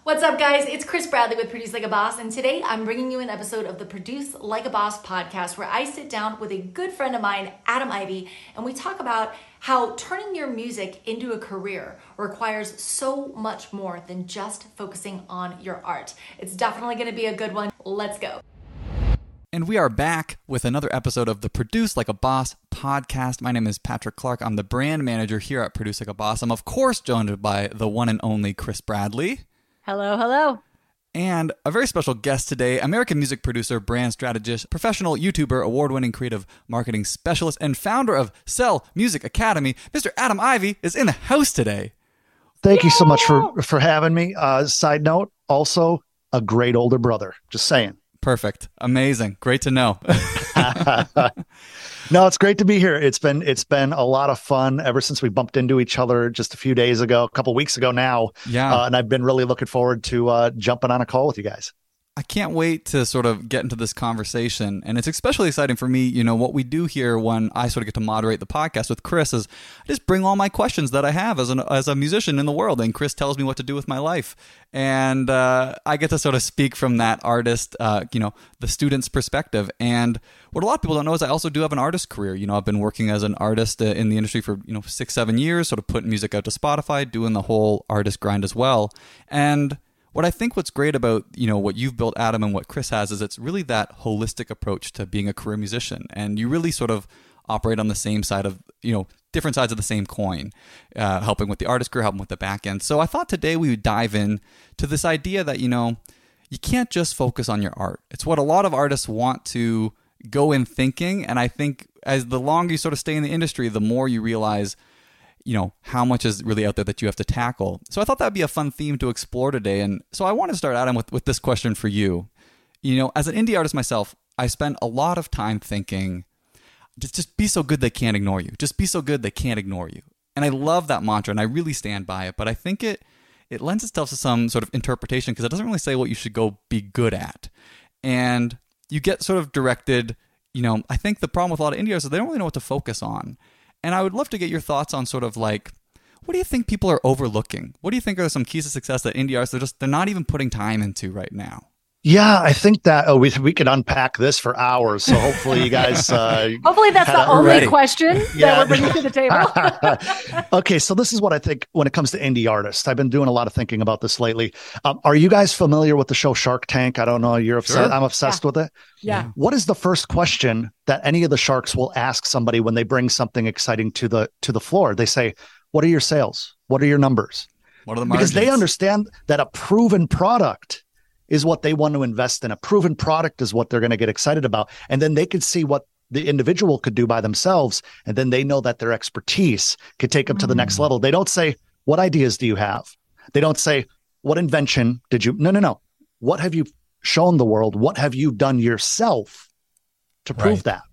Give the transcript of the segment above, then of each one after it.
What's up, guys? It's Chris Bradley with Produce Like a Boss, and today I'm bringing you an episode of the Produce Like a Boss podcast where I sit down with a good friend of mine, Adam Ivy, and we talk about how turning your music into a career requires so much more than just focusing on your art. It's definitely going to be a good one. Let's go. And we are back with another episode of the Produce Like a Boss podcast. My name is Patrick Clark. I'm the brand manager here at Produce Like a Boss. I'm, of course, joined by the one and only Chris Bradley. Hello, hello. And a very special guest today, American music producer, brand strategist, professional YouTuber, award-winning creative marketing specialist, and founder of Sell Music Academy, Mr. Adam Ivy, is in the house today. Thank you so much for having me. Side note, also a great older brother. Just saying. Perfect. Amazing. Great to know. No, it's great to be here. It's been a lot of fun ever since we bumped into each other just a few days ago, a couple weeks ago now. Yeah. And I've been really looking forward to jumping on a call with you guys. I can't wait to sort of get into this conversation. And it's especially exciting for me, what we do here when I sort of get to moderate the podcast with Chris is I just bring all my questions that I have as a musician in the world. And Chris tells me what to do with my life. And I get to sort of speak from that artist, the student's perspective. And what a lot of people don't know is I also do have an artist career. I've been working as an artist in the industry for, 6-7 years, sort of putting music out to Spotify, doing the whole artist grind as well. And what I think what's great about, what you've built, Adam, and what Chris has is it's really that holistic approach to being a career musician. And you really sort of operate on the same side of, different sides of the same coin, helping with the artist career, helping with the back end. So I thought today we would dive in to this idea that, you can't just focus on your art. It's what a lot of artists want to go in thinking. And I think as the longer you sort of stay in the industry, the more you realize how much is really out there that you have to tackle. So I thought that'd be a fun theme to explore today. And so I want to start, Adam, with this question for you. As an indie artist myself, I spent a lot of time thinking, just be so good they can't ignore you. Just be so good they can't ignore you. And I love that mantra, and I really stand by it. But I think it lends itself to some sort of interpretation because it doesn't really say what you should go be good at. And you get sort of directed, I think the problem with a lot of indie artists is they don't really know what to focus on. And I would love to get your thoughts on sort of like, what do you think people are overlooking? What do you think are some keys to success that indie artists they're not even putting time into right now? Yeah, I think that we could unpack this for hours. So hopefully you guys... hopefully that's the only question that we're bringing to the table. Okay, so this is what I think when it comes to indie artists. I've been doing a lot of thinking about this lately. Are you guys familiar with the show Shark Tank? I don't know. You're obsessed. Sure. I'm obsessed with it. Yeah. What is the first question that any of the sharks will ask somebody when they bring something exciting to the floor? They say, "What are your sales? What are your numbers?" What are the margins? Because they understand that a proven product is what they want to invest in. A proven product is what they're going to get excited about. And then they could see what the individual could do by themselves. And then they know that their expertise could take them to the next level. They don't say, "What ideas do you have?" They don't say, "What invention did you?" No. What have you shown the world? What have you done yourself to prove that?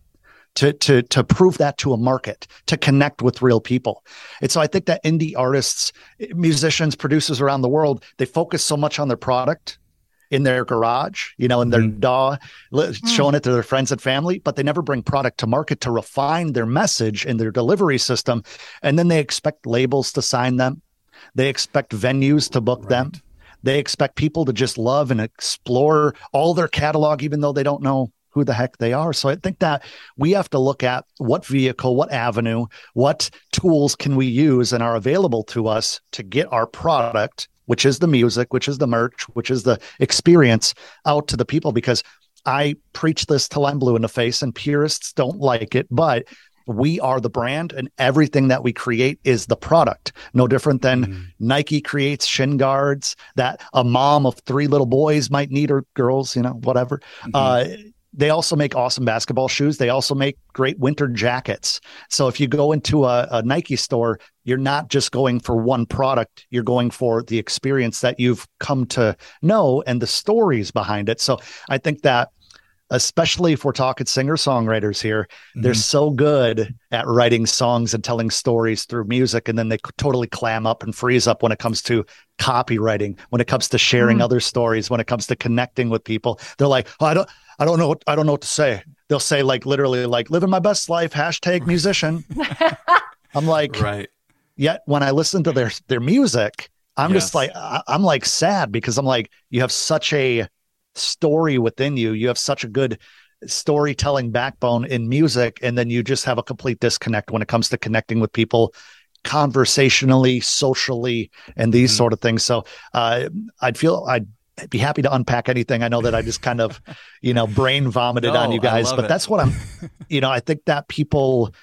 To prove that to a market, to connect with real people. And so I think that indie artists, musicians, producers around the world, they focus so much on their product in their garage, in their DAW, showing it to their friends and family, but they never bring product to market to refine their message in their delivery system. And then they expect labels to sign them. They expect venues to book them. They expect people to just love and explore all their catalog, even though they don't know who the heck they are. So I think that we have to look at what vehicle, what avenue, what tools can we use and are available to us to get our product, which is the music, which is the merch, which is the experience, out to the people. Because I preach this till I'm blue in the face and purists don't like it, but we are the brand and everything that we create is the product. No different than Nike creates shin guards that a mom of 3 little boys might need, or girls, whatever. They also make awesome basketball shoes. They also make great winter jackets. So if you go into a Nike store, you're not just going for one product. You're going for the experience that you've come to know and the stories behind it. So I think that, especially if we're talking singer-songwriters here, they're so good at writing songs and telling stories through music, and then they totally clam up and freeze up when it comes to copywriting, when it comes to sharing other stories, when it comes to connecting with people. They're like, "Oh, I don't know what to say." They'll say literally living my best life, #musician. I'm like, right. Yet when I listen to their music, I'm just like, I'm like sad because I'm like, you have such a story within you. You have such a good storytelling backbone in music. And then you just have a complete disconnect when it comes to connecting with people conversationally, socially, and these sort of things. So I'd be happy to unpack anything. I know that I just kind of, brain vomited on you guys, but that's what I'm, I think that people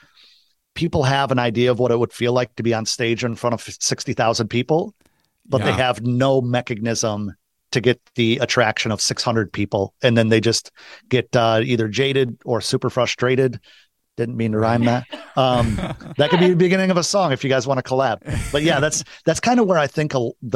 have an idea of what it would feel like to be on stage in front of 60,000 people, but they have no mechanism to get the attraction of 600 people. And then they just get either jaded or super frustrated. Didn't mean to rhyme that. That could be the beginning of a song if you guys want to collab. But yeah, that's kind of where I think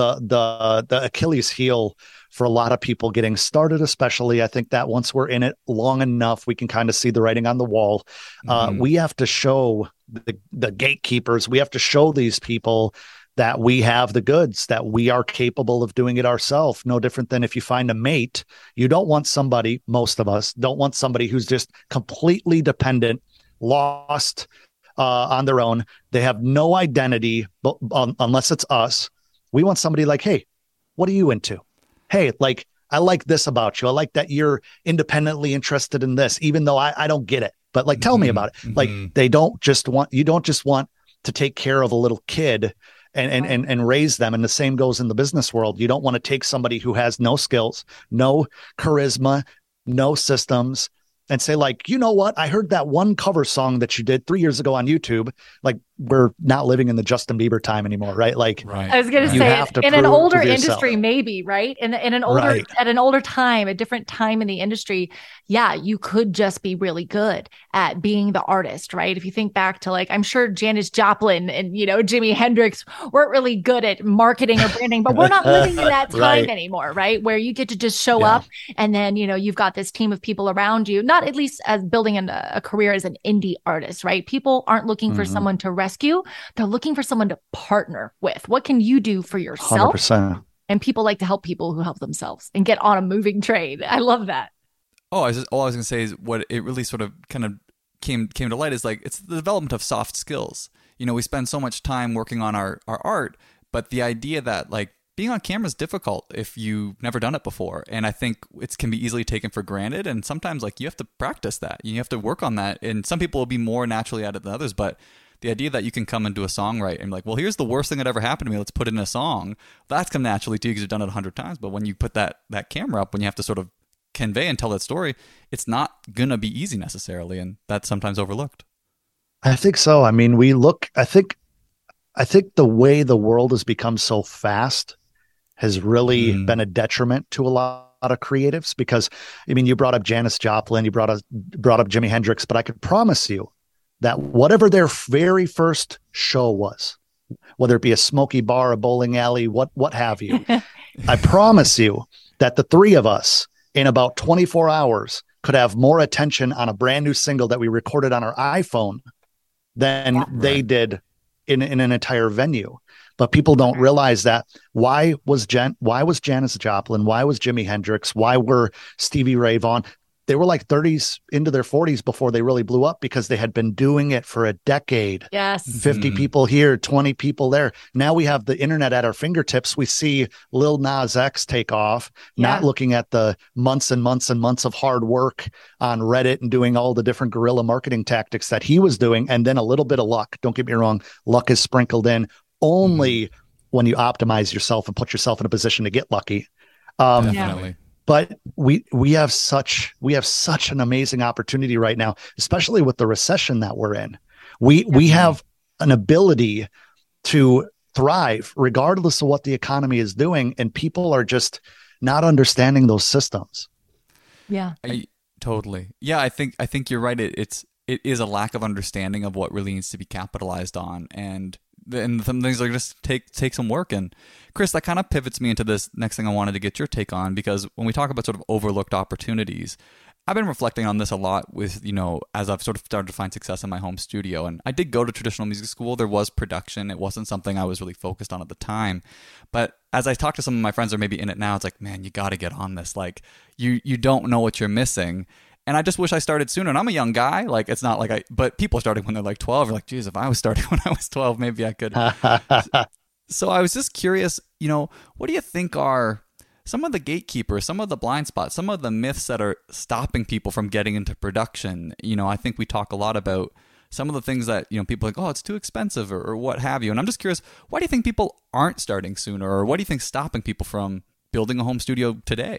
the Achilles heel for a lot of people getting started, especially. I think that once we're in it long enough, we can kind of see the writing on the wall. We have to show the gatekeepers, we have to show these people that we have the goods, that we are capable of doing it ourselves. No different than if you find a mate, you don't want somebody, most of us don't want somebody who's just completely dependent, lost on their own. They have no identity, but unless it's us. We want somebody like, hey, what are you into? Hey, like, I like this about you. I like that you're independently interested in this, even though I don't get it. But like, tell me about it. Like, you don't just want to take care of a little kid and raise them. And the same goes in the business world. You don't want to take somebody who has no skills, no charisma, no systems, and say like, you know what? I heard that one cover song that you did 3 years ago on YouTube. Like, we're not living in the Justin Bieber time anymore, right? Like, I was going to say, in an older industry, maybe, right? In an older, at an older time, a different time in the industry, yeah, you could just be really good at being the artist, right? If you think back to, like, I'm sure Janis Joplin and, Jimi Hendrix weren't really good at marketing or branding, but we're not living in that time anymore, right? Where you get to just show up and then, you've got this team of people around you, not at least as building a career as an indie artist, right? People aren't looking for someone to rescue. They're looking for someone to partner with. What can you do for yourself? 100%. And people like to help people who help themselves and get on a moving train. I love that. All I was going to say is what it really sort of kind of came to light is like, it's the development of soft skills. We spend so much time working on our art, but the idea that like being on camera is difficult if you've never done it before. And I think it can be easily taken for granted. And sometimes like you have to practice that. You have to work on that. And some people will be more naturally at it than others, but the idea that you can come and do a song right and like, well, here's the worst thing that ever happened to me, let's put it in a song, that's come naturally to you because you've done it 100 times. But when you put that camera up, when you have to sort of convey and tell that story, it's not gonna be easy necessarily, and that's sometimes overlooked. I think so. I mean, I think the way the world has become so fast has really been a detriment to a lot of creatives, because I mean, you brought up Janis Joplin, you brought up Jimi Hendrix, but I could promise you that whatever their very first show was, whether it be a smoky bar, a bowling alley, what have you, I promise you that the three of us in about 24 hours could have more attention on a brand new single that we recorded on our iPhone than they did in an entire venue. But people don't realize that. Why was Janis Joplin? Why was Jimi Hendrix? Why were Stevie Ray Vaughan? They were like 30s into their 40s before they really blew up, because they had been doing it for a decade. Yes. 50 people here, 20 people there. Now we have the internet at our fingertips. We see Lil Nas X take off, not looking at the months and months and months of hard work on Reddit and doing all the different guerrilla marketing tactics that he was doing. And then a little bit of luck. Don't get me wrong. Luck is sprinkled in only when you optimize yourself and put yourself in a position to get lucky. Definitely. But we have such an amazing opportunity right now, especially with the recession that we're in. We have an ability to thrive regardless of what the economy is doing, and people are just not understanding those systems. Yeah, totally. Yeah, I think you're right. It is a lack of understanding of what really needs to be capitalized on, and some things are just take some work. And Chris, that kind of pivots me into this next thing I wanted to get your take on, because when we talk about sort of overlooked opportunities, I've been reflecting on this a lot with, as I've sort of started to find success in my home studio. And I did go to traditional music school. There was production. It wasn't something I was really focused on at the time. But as I talk to some of my friends who are maybe in it now, it's like, man, you got to get on this. Like, you don't know what you're missing. And I just wish I started sooner. And I'm a young guy. Like, it's not like but people starting when they're like 12 are like, geez, if I was starting when I was 12, maybe I could. So I was just curious, what do you think are some of the gatekeepers, some of the blind spots, some of the myths that are stopping people from getting into production? I think we talk a lot about some of the things that, people are like, oh, it's too expensive or what have you. And I'm just curious, why do you think people aren't starting sooner? Or what do you think is stopping people from building a home studio today?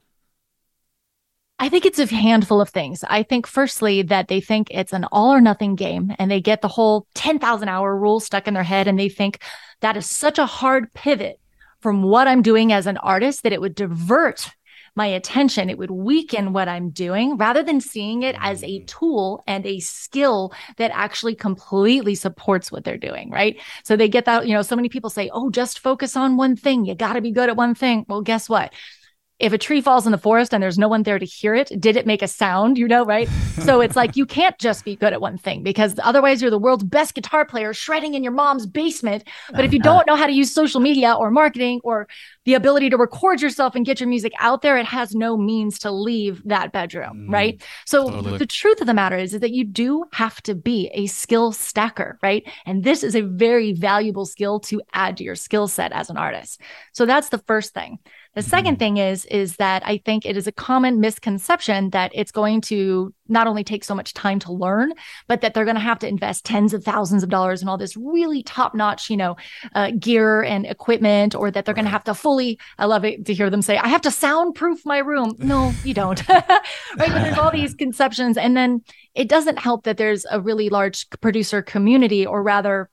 I think it's a handful of things. I think firstly that they think it's an all or nothing game and they get the whole 10,000 hour rule stuck in their head. And they think that is such a hard pivot from what I'm doing as an artist that it would divert my attention. It would weaken what I'm doing rather than seeing it as a tool and a skill that actually completely supports what they're doing. Right. So they get that, so many people say, oh, just focus on one thing. You got to be good at one thing. Well, guess what? If a tree falls in the forest and there's no one there to hear it, did it make a sound, right? So it's like, you can't just be good at one thing because otherwise you're the world's best guitar player shredding in your mom's basement. But if you don't know how to use social media or marketing or the ability to record yourself and get your music out there, it has no means to leave that bedroom, right? So totally. The truth of the matter is that you do have to be a skill stacker, right? And this is a very valuable skill to add to your skill set as an artist. So that's the first thing. The second thing is that I think it is a common misconception that it's going to not only take so much time to learn, but that they're going to have to invest tens of thousands of dollars in all this really top-notch, gear and equipment, or that they're going to have to fully, I love it to hear them say, I have to soundproof my room. No, you don't. Right? But there's all these conceptions. And then it doesn't help that there's a really large producer community, or rather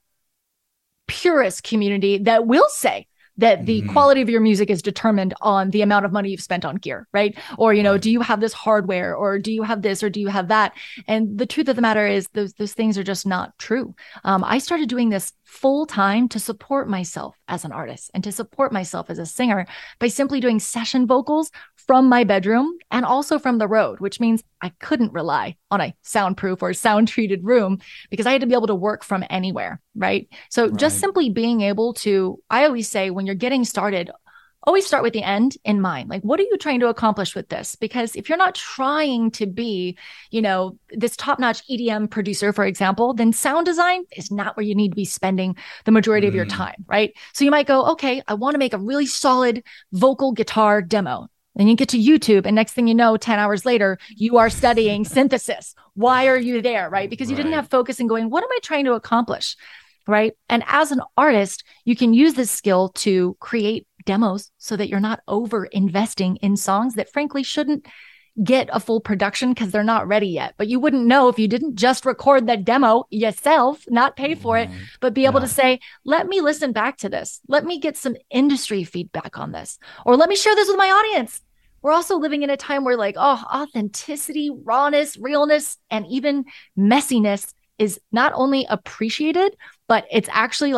purist community, that will say that the quality of your music is determined on the amount of money you've spent on gear, right? Or, do you have this hardware, or do you have this, or do you have that? And the truth of the matter is those things are just not true. I started doing this full time to support myself as an artist and to support myself as a singer by simply doing session vocals from my bedroom and also from the road, which means I couldn't rely on a soundproof or sound treated room because I had to be able to work from anywhere, right? So just simply being able to, I always say when you're getting started, always start with the end in mind. Like, what are you trying to accomplish with this? Because if you're not trying to be, this top-notch EDM producer, for example, then sound design is not where you need to be spending the majority of your time, right? So you might go, okay, I want to make a really solid vocal guitar demo. Then you get to YouTube, and next thing you know, 10 hours later, you are studying synthesis. Why are you there, right? Because you didn't have focus in going, what am I trying to accomplish, right? And as an artist, you can use this skill to create demos so that you're not over investing in songs that frankly shouldn't get a full production because they're not ready yet. But you wouldn't know if you didn't just record that demo yourself, not pay for it, but be able to say, let me listen back to this. Let me get some industry feedback on this, or let me share this with my audience. We're also living in a time where authenticity, rawness, realness, and even messiness is not only appreciated, but it's actually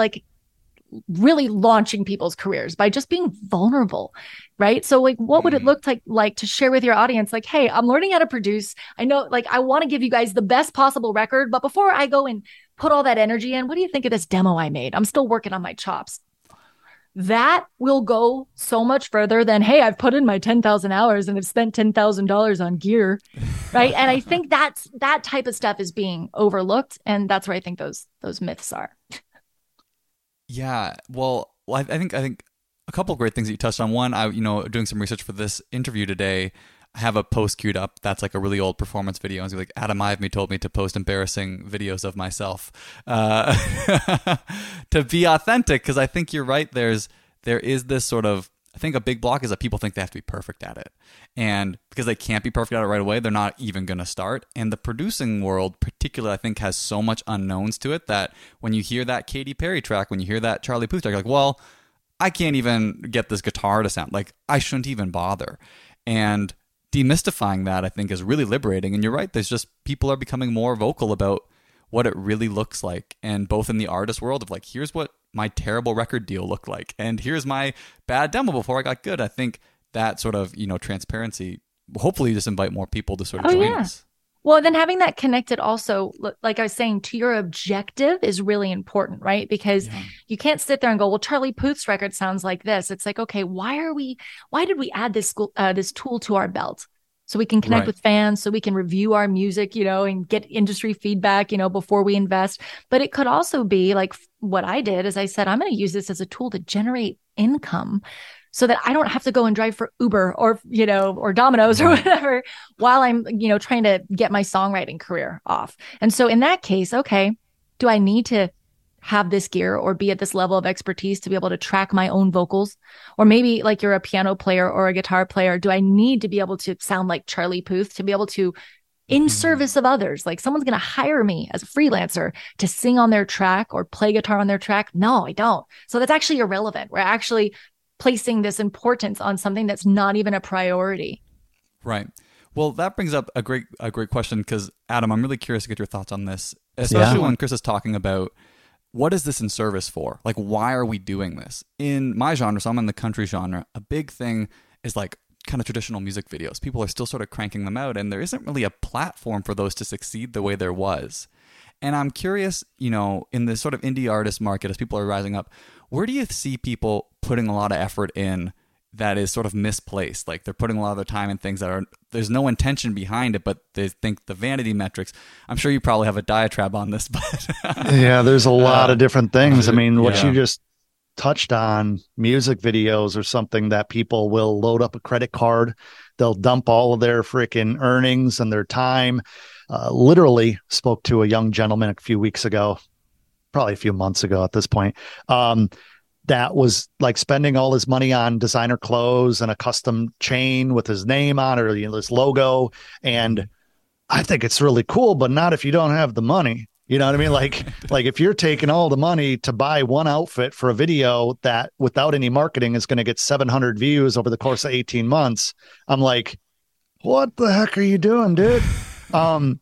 really launching people's careers by just being vulnerable, right? So what would it look like to share with your audience? Like, hey, I'm learning how to produce. I know, I want to give you guys the best possible record, but before I go and put all that energy in, what do you think of this demo I made? I'm still working on my chops. That will go so much further than, hey, I've put in my 10,000 hours and have spent $10,000 on gear, right? And I think that type of stuff is being overlooked, and that's where I think those myths are. Yeah, well, I think a couple of great things that you touched on. One, doing some research for this interview today, I have a post queued up that's a really old performance video. And it's like Adam Ivey told me to post embarrassing videos of myself to be authentic, because I think you're right. There is this sort of, I think a big block is that people think they have to be perfect at it. And because they can't be perfect at it right away, they're not even going to start. And the producing world particularly, I think, has so much unknowns to it that when you hear that Katy Perry track, when you hear that Charlie Puth track, you're like, well, I can't even get this guitar to sound like, I shouldn't even bother. And demystifying that, I think, is really liberating. And you're right, there's just, people are becoming more vocal about what it really looks like. And both in the artist world of here's what my terrible record deal looked like, and here's my bad demo before I got good. I think that sort of, transparency, hopefully just invite more people to sort of join us. Well, then having that connected also, like I was saying, to your objective is really important, right? Because you can't sit there and go, well, Charlie Puth's record sounds like this. It's like, okay, why did we add this tool to our belt? so we can connect with fans, so we can review our music, and get industry feedback, before we invest. But it could also be like what I did is I said, I'm going to use this as a tool to generate income so that I don't have to go and drive for Uber or, or Domino's or whatever while I'm, trying to get my songwriting career off. And so in that case, okay, do I need to have this gear or be at this level of expertise to be able to track my own vocals? Or maybe like you're a piano player or a guitar player, do I need to be able to sound like Charlie Puth to be able to, in service of others, like someone's going to hire me as a freelancer to sing on their track or play guitar on their track? No, I don't. So that's actually irrelevant. We're actually placing this importance on something that's not even a priority. Right. Well, that brings up a great question, because Adam, I'm really curious to get your thoughts on this, especially when Chris is talking about what is this in service for? Like, why are we doing this? In my genre, so I'm in the country genre, a big thing is like kind of traditional music videos. People are still sort of cranking them out, and there isn't really a platform for those to succeed the way there was. And I'm curious, in this sort of indie artist market, as people are rising up, where do you see people putting a lot of effort in that is sort of misplaced? Like they're putting a lot of their time in things that there's no intention behind it, but they think the vanity metrics. I'm sure you probably have a diatribe on this, but yeah, there's a lot of different things. I mean, what you just touched on, music videos are something that people will load up a credit card. They'll dump all of their freaking earnings and their time. Literally spoke to a young gentleman a few weeks ago, probably a few months ago at this point. That was like spending all his money on designer clothes and a custom chain with his name on it, or his logo. And I think it's really cool, but not if you don't have the money. You know what I mean? Like if you're taking all the money to buy one outfit for a video that without any marketing is going to get 700 views over the course of 18 months, I'm like, what the heck are you doing, dude? And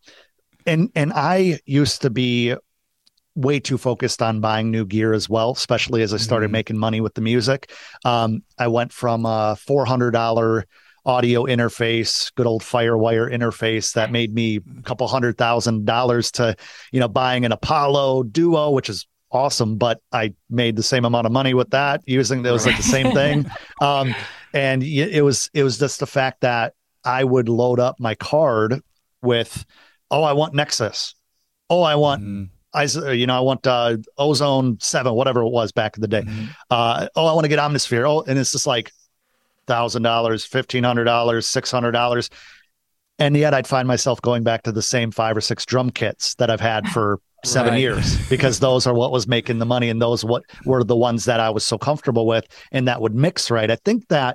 I used to be way too focused on buying new gear as well, especially as I started making money with the music. I went from a $400 audio interface, good old Firewire interface that made me a couple $100,000 to, buying an Apollo Duo, which is awesome, but I made the same amount of money with that using those, like the same thing. And it was just the fact that I would load up my card with, I want Nexus. I want I want Ozone 7, whatever it was back in the day. I want to get Omnisphere. And it's just like $1,000, $1,500, $600. And yet I'd find myself going back to the same 5 or 6 drum kits that I've had for 7 years, because those are what was making the money. And those were the ones that I was so comfortable with, and that would mix right. I think that,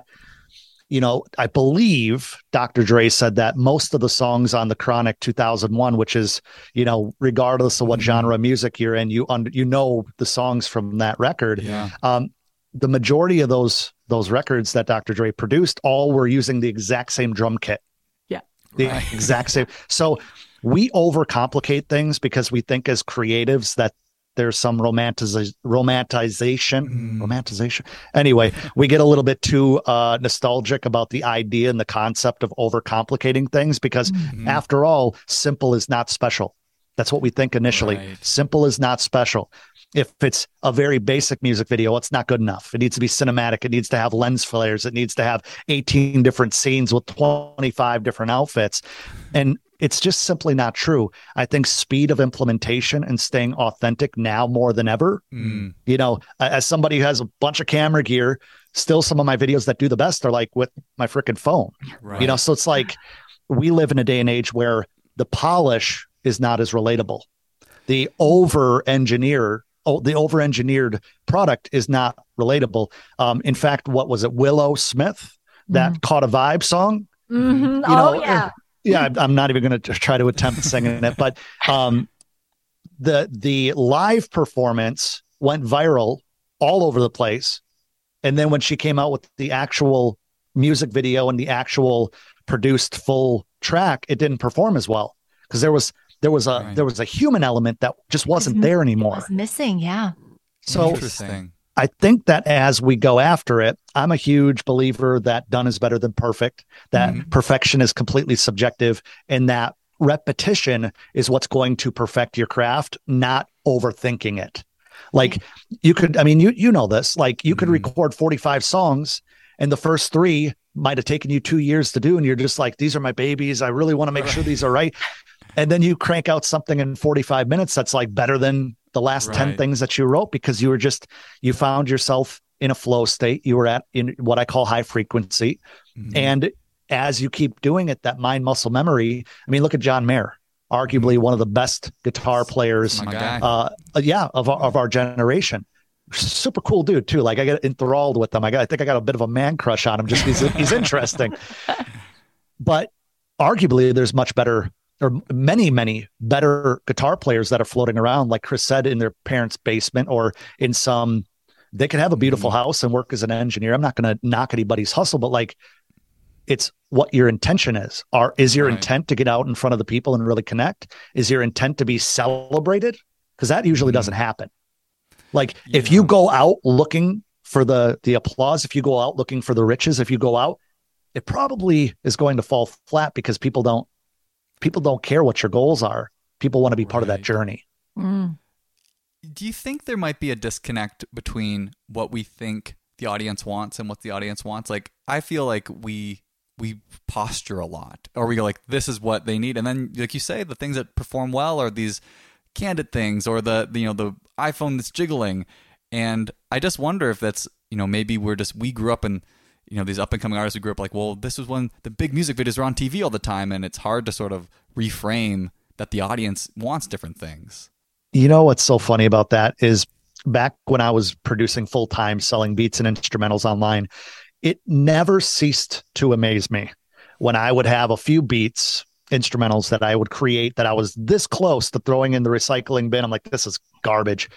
I believe Dr. Dre said that most of the songs on the Chronic 2001, which is, regardless of what genre of music you're in, the songs from that record. Yeah. The majority of those records that Dr. Dre produced all were using the exact same drum kit. Yeah. The exact same. So we overcomplicate things because we think as creatives that there's some romanticization. Anyway, we get a little bit too nostalgic about the idea and the concept of overcomplicating things, because after all, simple is not special. That's what we think initially. Right. Simple is not special. If it's a very basic music video, it's not good enough. It needs to be cinematic. It needs to have lens flares. It needs to have 18 different scenes with 25 different outfits. And it's just simply not true. I think speed of implementation and staying authentic now more than ever. As somebody who has a bunch of camera gear, still some of my videos that do the best are like with my freaking phone. Right. So it's like we live in a day and age where the polish is not as relatable. The over-engineered product is not relatable. In fact, what was it? Willow Smith, that Caught a Vibe song. Yeah, I'm not even going to try to attempt singing it, but the live performance went viral all over the place. And then when she came out with the actual music video and the actual produced full track, it didn't perform as well, because there was a human element that just wasn't there anymore. It was missing, yeah. So I think that as we go after it, I'm a huge believer that done is better than perfect, that perfection is completely subjective, and that repetition is what's going to perfect your craft, not overthinking it. Like you could, you know this, like you could record 45 songs and the first 3 might have taken you 2 years to do. And you're just like, these are my babies. I really want to make sure these are right. And then you crank out something in 45 minutes that's like better than the last 10 things that you wrote, because you found yourself in a flow state. You were in what I call high frequency. Mm-hmm. And as you keep doing it, that mind muscle memory, I mean, look at John Mayer, arguably one of the best guitar players of our generation. Super cool dude too. Like I get enthralled with him. I think I got a bit of a man crush on him just because he's interesting. But arguably there's much better, or many, many better guitar players that are floating around, like Chris said, in their parents' basement or in some, they could have a beautiful house and work as an engineer. I'm not going to knock anybody's hustle, but like, it's what your intention is. Is your intent to get out in front of the people and really connect? Is your intent to be celebrated? Because that usually doesn't happen. Like if you go out looking for the applause, if you go out looking for the riches, if you go out, it probably is going to fall flat, because people don't care what your goals are. People want to be part of that journey. Mm. Do you think there might be a disconnect between what we think the audience wants and what the audience wants? Like, I feel like we posture a lot, or we go like, this is what they need. And then, like you say, the things that perform well are these candid things, or the iPhone that's jiggling. And I just wonder if that's, maybe we grew up in, these up and coming artists who grew up like, well, this was when the big music videos are on TV all the time. And it's hard to sort of reframe that the audience wants different things. What's so funny about that is, back when I was producing full time, selling beats and instrumentals online, it never ceased to amaze me when I would have a few beats, instrumentals that I would create that I was this close to throwing in the recycling bin. I'm like, this is garbage.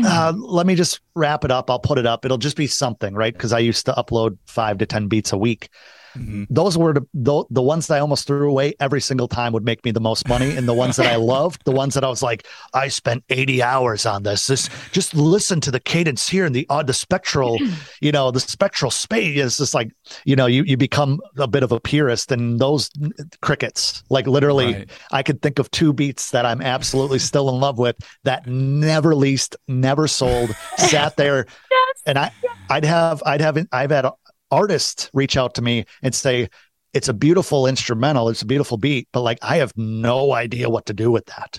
Let me just wrap it up. I'll put it up. It'll just be something, right? Because I used to upload 5 to 10 beats a week. Mm-hmm. Those were the ones that I almost threw away every single time would make me the most money. And the ones that I loved, the ones that I was like, I spent 80 hours on this. Just listen to the cadence here and the spectral, the spectral space is just like, you become a bit of a purist, and those crickets, like literally I could think of 2 beats that I'm absolutely still in love with that never leased, never sold, sat there. And I've had artists reach out to me and say, it's a beautiful instrumental, it's a beautiful beat, but like, I have no idea what to do with that.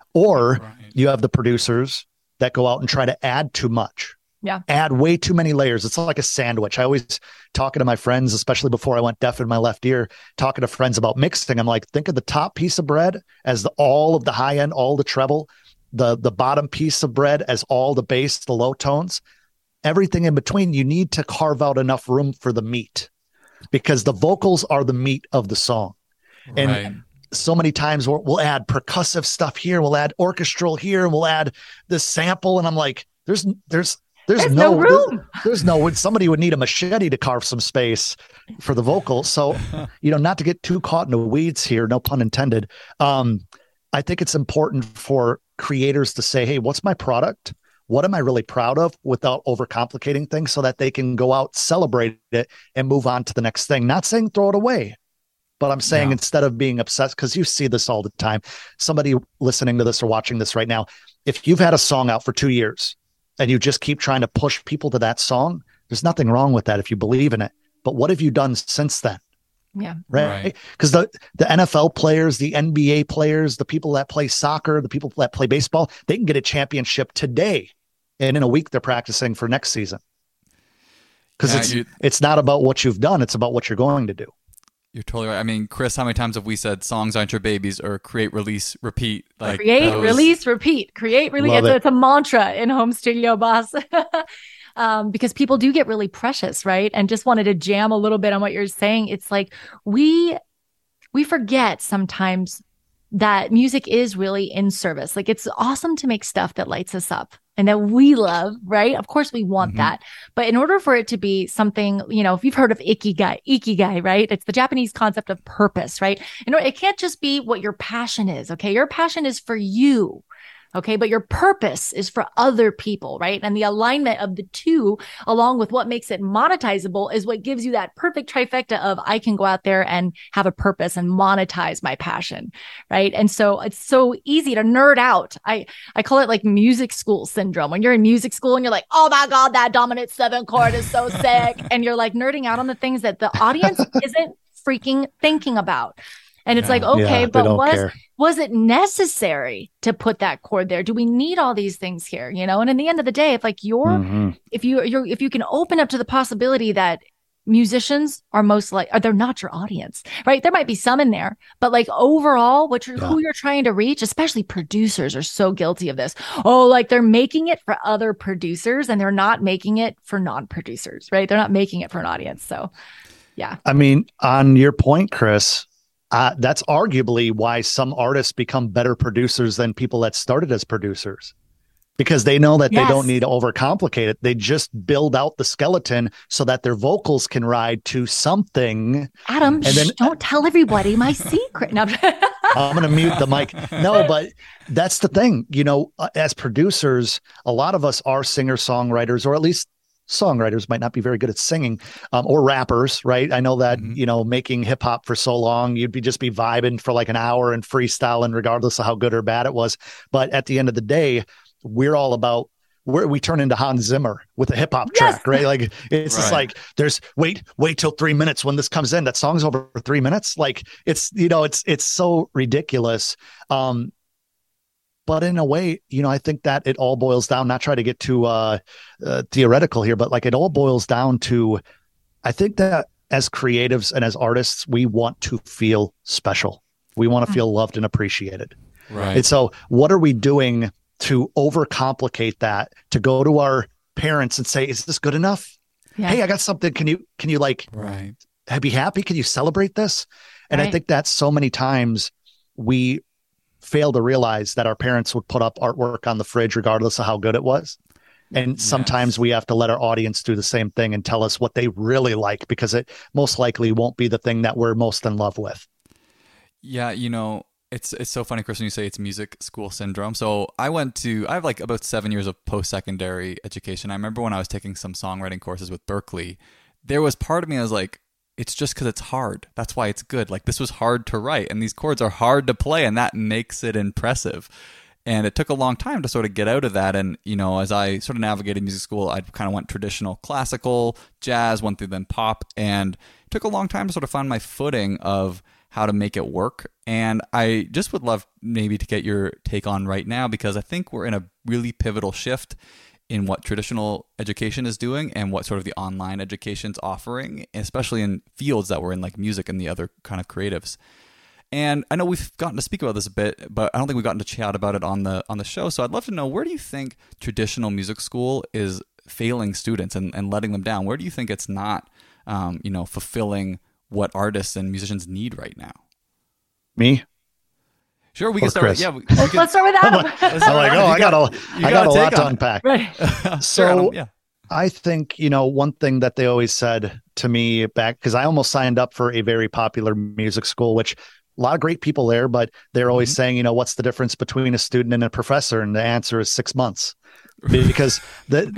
Or you have the producers that go out and try to add too much. Yeah. Add way too many layers. It's like a sandwich. I always talking to my friends, especially before I went deaf in my left ear, talking to friends about mixing. I'm like, think of the top piece of bread as all of the high end, all the treble, the bottom piece of bread as all the bass, the low tones. Everything in between, you need to carve out enough room for the meat, because the vocals are the meat of the song. And so many times we'll add percussive stuff here, we'll add orchestral here, and we'll add this sample. And I'm like, there's no room. Somebody would need a machete to carve some space for the vocal. So, not to get too caught in the weeds here, no pun intended. I think it's important for creators to say, hey, what's my product? What am I really proud of, without overcomplicating things, so that they can go out, celebrate it, and move on to the next thing. Not saying throw it away, but I'm saying instead of being obsessed, because you see this all the time. Somebody listening to this or watching this right now, if you've had a song out for 2 years and you just keep trying to push people to that song, there's nothing wrong with that if you believe in it. But what have you done since then? Yeah. Right. Because the NFL players, the NBA players, the people that play soccer, the people that play baseball, they can get a championship today. And in a week, they're practicing for next season. Because it's not about what you've done. It's about what you're going to do. You're totally right. I mean, Chris, how many times have we said songs aren't your babies, or create, release, repeat? Like release, repeat. Create, release. It's a mantra in Home Studio Boss. Because people do get really precious, right? And just wanted to jam a little bit on what you're saying. It's like we forget sometimes that music is really in service. Like, it's awesome to make stuff that lights us up and that we love, right? Of course we want that. But in order for it to be something, if you've heard of ikigai, right? It's the Japanese concept of purpose, right? It can't just be what your passion is, okay? Your passion is for you, Okay. But your purpose is for other people, right? And the alignment of the two, along with what makes it monetizable, is what gives you that perfect trifecta of I can go out there and have a purpose and monetize my passion, right? And so it's so easy to nerd out. I call it like music school syndrome. When you're in music school and you're like, oh my God, that dominant 7 chord is so sick. And you're like nerding out on the things that the audience isn't freaking thinking about. And it's like, okay, but was it necessary to put that chord there? Do we need all these things here? You know, and in the end of the day, if like if you can open up to the possibility that musicians are they're not your audience, right? There might be some in there, but like overall, who you're trying to reach, especially producers are so guilty of this. Oh, like they're making it for other producers and they're not making it for non-producers, right? They're not making it for an audience. So yeah. I mean, on your point, Chris, that's arguably why some artists become better producers than people that started as producers, because they know that they don't need to overcomplicate it. They just build out the skeleton so that their vocals can ride to something. Adam, and then don't tell everybody my secret. No. I'm going to mute the mic. No, but that's the thing. You know, as producers, a lot of us are singer-songwriters, or at least songwriters. Might not be very good at singing, or rappers, right? I know that, you know, making hip hop for so long, you'd just be vibing for like an hour and freestyling regardless of how good or bad it was. But at the end of the day, we're all about where we turn into Hans Zimmer with a hip hop track, right? Like it's just like there's wait till 3 minutes when this comes in, that song's over 3 minutes. Like it's, you know, it's so ridiculous. But in a way, you know, I think that it all boils down, not try to get too theoretical here, but like it all boils down to, I think that as creatives and as artists, we want to feel special. We want to feel loved and appreciated. Right. And so what are we doing to overcomplicate that, to go to our parents and say, is this good enough? Yeah. Hey, I got something. Can you like be happy? Can you celebrate this? And I think that so many times we fail to realize that our parents would put up artwork on the fridge regardless of how good it was. And sometimes we have to let our audience do the same thing and tell us what they really like, because it most likely won't be the thing that we're most in love with. Yeah, you know, it's so funny, Chris, when you say it's music school syndrome. So I have like about 7 years of post-secondary education. I remember when I was taking some songwriting courses with Berklee, there was part of me I was like, it's just because it's hard. That's why it's good. Like this was hard to write and these chords are hard to play, and that makes it impressive. And it took a long time to sort of get out of that. And, you know, as I sort of navigated music school, I kind of went traditional classical, jazz, went through then pop, and it took a long time to sort of find my footing of how to make it work. And I just would love maybe to get your take on right now, because I think we're in a really pivotal shift in what traditional education is doing and what sort of the online education's offering, especially in fields that we're in, like music and the other kind of creatives. And I know we've gotten to speak about this a bit, but I don't think we've gotten to chat about it on the show. So I'd love to know, where do you think traditional music school is failing students and letting them down? Where do you think it's not, fulfilling what artists and musicians need right now? Me? Sure, we can start. Chris? Let's start with Adam. I'm like, I got a lot to unpack. Right. So I think, you know, one thing that they always said to me back, because I almost signed up for a very popular music school, which a lot of great people there, but they're always saying, you know, what's the difference between a student and a professor? And the answer is 6 months, because the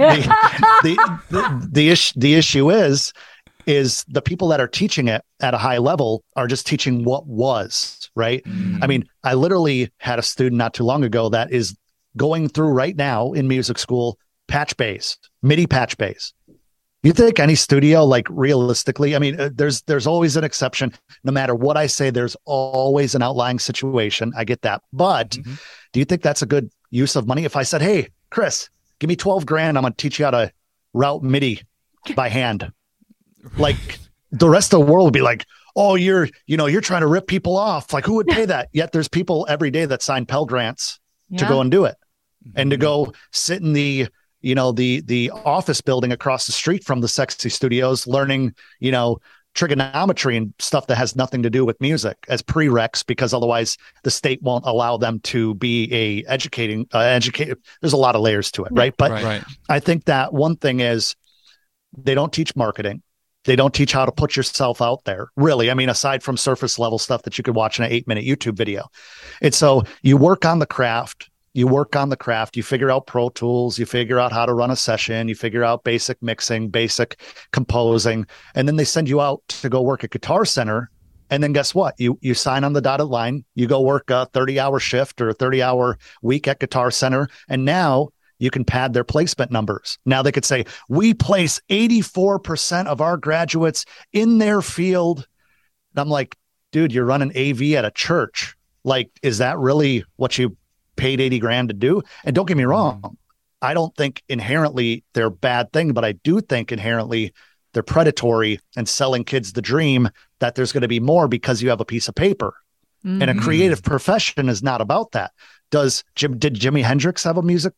issue is the people that are teaching it at a high level are just teaching what was, right? I mean, I literally had a student not too long ago that is going through right now in music school, patch bass, MIDI patch bass. You think any studio, like realistically, I mean, there's always an exception. No matter what I say, there's always an outlying situation. I get that. But do you think that's a good use of money? If I said, hey, Chris, give me 12 grand, I'm going to teach you how to route MIDI by hand. Like the rest of the world would be like, oh, you're trying to rip people off. Like, who would pay that? Yet there's people every day that sign Pell Grants to go and do it, and to go sit in the office building across the street from the Sexy Studios, learning, trigonometry and stuff that has nothing to do with music as prereqs, because otherwise the state won't allow them to be educated. There's a lot of layers to it, right? But I think that one thing is they don't teach marketing. They don't teach how to put yourself out there, really. I mean, aside from surface level stuff that you could watch in an 8-minute YouTube video. And so you work on the craft you work on the craft, you figure out Pro Tools, you figure out how to run a session, you figure out basic mixing, basic composing, and then they send you out to go work at Guitar Center. And then guess what? You sign on the dotted line, you go work a 30-hour shift or a 30-hour week at Guitar Center, and now you can pad their placement numbers. Now they could say, we place 84% of our graduates in their field. And I'm like, dude, you're running AV at a church. Like, is that really what you paid 80 grand to do? And don't get me wrong, I don't think inherently they're a bad thing, but I do think inherently they're predatory and selling kids the dream that there's going to be more because you have a piece of paper. And a creative profession is not about that. Did Jimi Hendrix have a music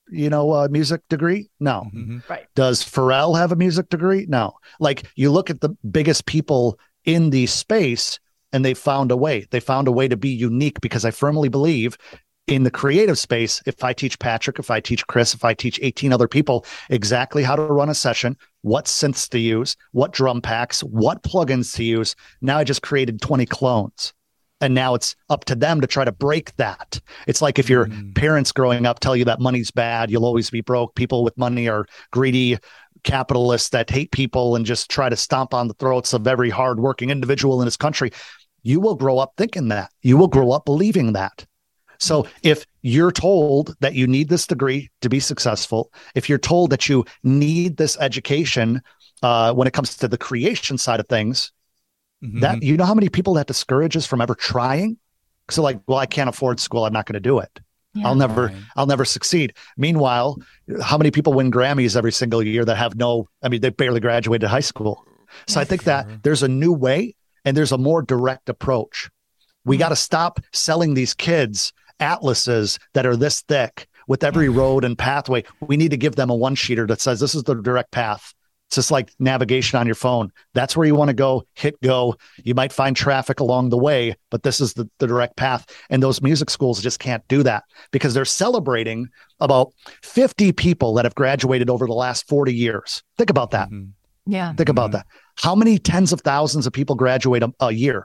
degree? No. Right. Does Pharrell have a music degree? No. Like, you look at the biggest people in the space and they found a way. They found a way to be unique, because I firmly believe in the creative space, if I teach Patrick, if I teach Chris, if I teach 18 other people exactly how to run a session, what synths to use, what drum packs, what plugins to use, now I just created 20 clones. And now it's up to them to try to break that. It's like if your parents growing up tell you that money's bad, you'll always be broke. People with money are greedy capitalists that hate people and just try to stomp on the throats of every hardworking individual in this country. You will grow up thinking that. You will grow up believing that. So if you're told that you need this degree to be successful, if you're told that you need this education when it comes to the creation side of things, that, you know how many people that discourages from ever trying? So like, well, I can't afford school, I'm not going to do it. Yeah. I'll never succeed. Meanwhile, how many people win Grammys every single year that have they barely graduated high school. So I think that there's a new way and there's a more direct approach. We got to stop selling these kids atlases that are this thick with every road and pathway. We need to give them a one-sheeter that says this is the direct path. It's just like navigation on your phone. That's where you want to go, hit go. You might find traffic along the way, but this is the direct path. And those music schools just can't do that because they're celebrating about 50 people that have graduated over the last 40 years. Think about that. Yeah. Think about that. How many tens of thousands of people graduate a year?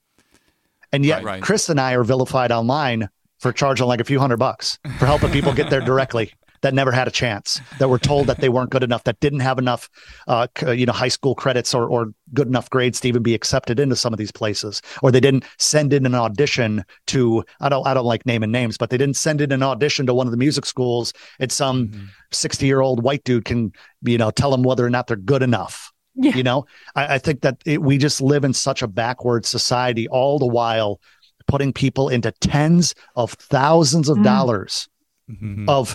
And yet Chris and I are vilified online for charging like a few $100 for helping people get there directly that never had a chance, that were told that they weren't good enough, that didn't have enough, high school credits or good enough grades to even be accepted into some of these places, or they didn't send in an audition to, I don't like naming names, but they didn't send in an audition to one of the music schools, and some 60-year-old white dude can, tell them whether or not they're good enough. Yeah. I think that we just live in such a backward society, all the while putting people into tens of thousands of dollars of,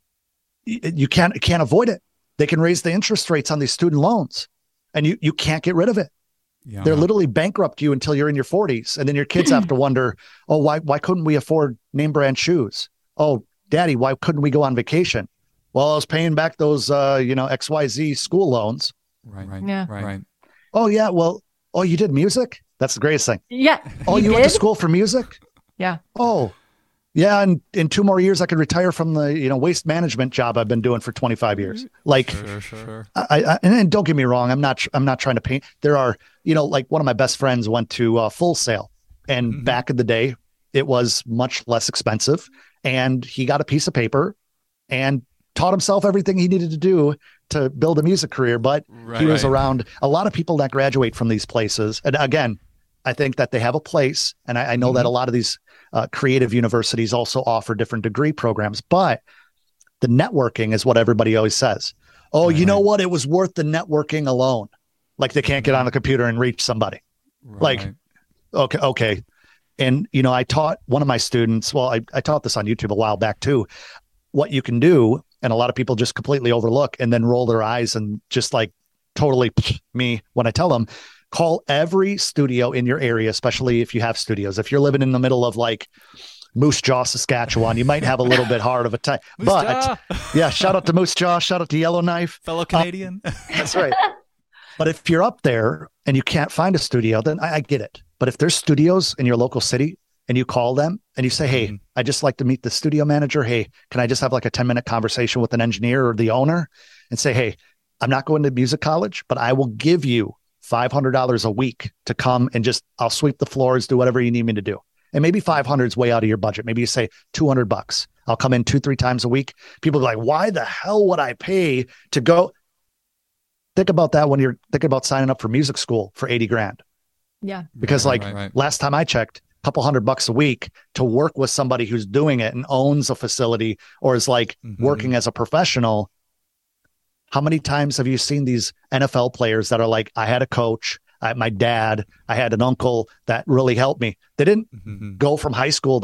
you can't avoid it. They can raise the interest rates on these student loans and you can't get rid of it. Yeah. They're literally bankrupt you until you're in your 40s. And then your kids have to wonder, oh, why couldn't we afford name brand shoes? Oh, daddy, why couldn't we go on vacation? Well, I was paying back those, XYZ school loans. Right. Oh yeah. Well, you did music? That's the greatest thing. Yeah. Oh, you went to school for music? Yeah. Oh, yeah. And in 2 more years, I could retire from the, waste management job I've been doing for 25 years. Like, sure. And don't get me wrong. I'm not trying to paint. There are, like one of my best friends went to Full Sail, and back in the day, it was much less expensive, and he got a piece of paper and taught himself everything he needed to do to build a music career. But he was around a lot of people that graduate from these places. And again, I think that they have a place. And I know that a lot of these creative universities also offer different degree programs, but the networking is what everybody always says. Oh, you know what? It was worth the networking alone. Like they can't get on the computer and reach somebody. Like, okay. And, I taught one of my students, well, I taught this on YouTube a while back too, what you can do. And a lot of people just completely overlook and then roll their eyes and just like totally me when I tell them, call every studio in your area, especially if you have studios. If you're living in the middle of like Moose Jaw, Saskatchewan, you might have a little bit hard of a time. But yeah, shout out to Moose Jaw, shout out to Yellowknife. Fellow Canadian. That's right. But if you're up there and you can't find a studio, then I get it. But if there's studios in your local city and you call them and you say, hey, I just like to meet the studio manager. Hey, can I just have like a 10-minute conversation with an engineer or the owner and say, hey, I'm not going to music college, but I will give you $500 a week to come and I'll sweep the floors, do whatever you need me to do. And maybe 500 is way out of your budget. Maybe you say $200. I'll come in 2-3 times a week. People are like, why the hell would I pay to go? Think about that when you're thinking about signing up for music school for 80 grand. Yeah. Because last time I checked, a couple $100 a week to work with somebody who's doing it and owns a facility or is like working as a professional. How many times have you seen these NFL players that are like, I had a coach, my dad, I had an uncle that really helped me. They didn't go from high school to